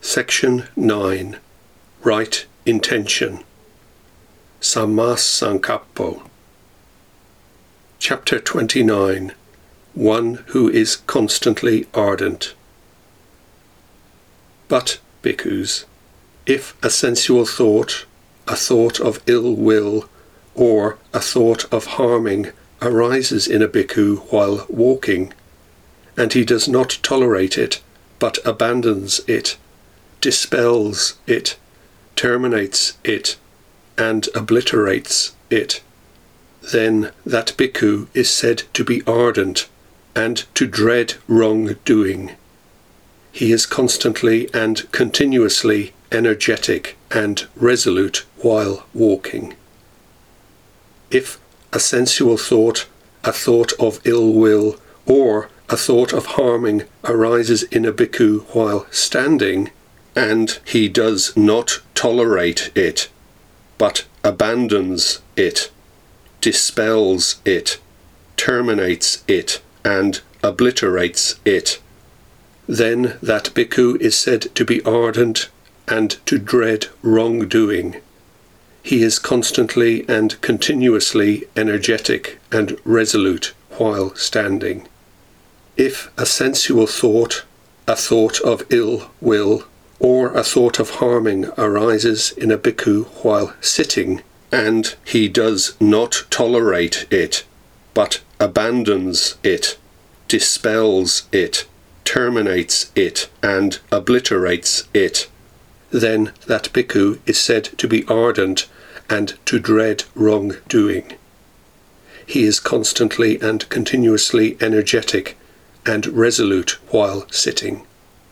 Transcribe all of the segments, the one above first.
Section 9. Right Intention. Sammasankappo. Chapter 29. One who is constantly ardent. But, bhikkhus, if a sensual thought, a thought of ill will, or a thought of harming arises in a bhikkhu while walking, and he does not tolerate it, but abandons it, dispels it, terminates it, and obliterates it, then that bhikkhu is said to be ardent and to dread wrong-doing. He is constantly and continuously energetic and resolute while walking. If a sensual thought, a thought of ill will, or a thought of harming arises in a bhikkhu while standing, and he does not tolerate it, but abandons it, dispels it, terminates it, and obliterates it, then that bhikkhu is said to be ardent and to dread wrongdoing. He is constantly and continuously energetic and resolute while standing. If a sensual thought, a thought of ill will, or a thought of harming arises in a bhikkhu while sitting, and he does not tolerate it, but abandons it, dispels it, terminates it, and obliterates it, then that bhikkhu is said to be ardent and to dread wrong-doing. He is constantly and continuously energetic and resolute while sitting.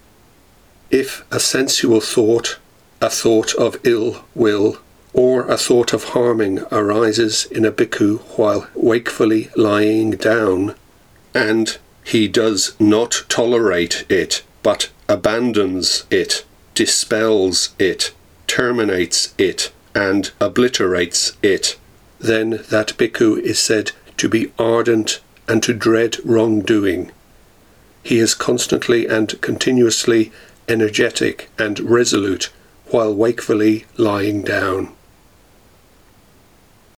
If a sensual thought, a thought of ill will, or a thought of harming arises in a bhikkhu while wakefully lying down, and he does not tolerate it, but abandons it, dispels it, terminates it, and obliterates it, then that bhikkhu is said to be ardent and to dread wrongdoing. He is constantly and continuously energetic and resolute while wakefully lying down.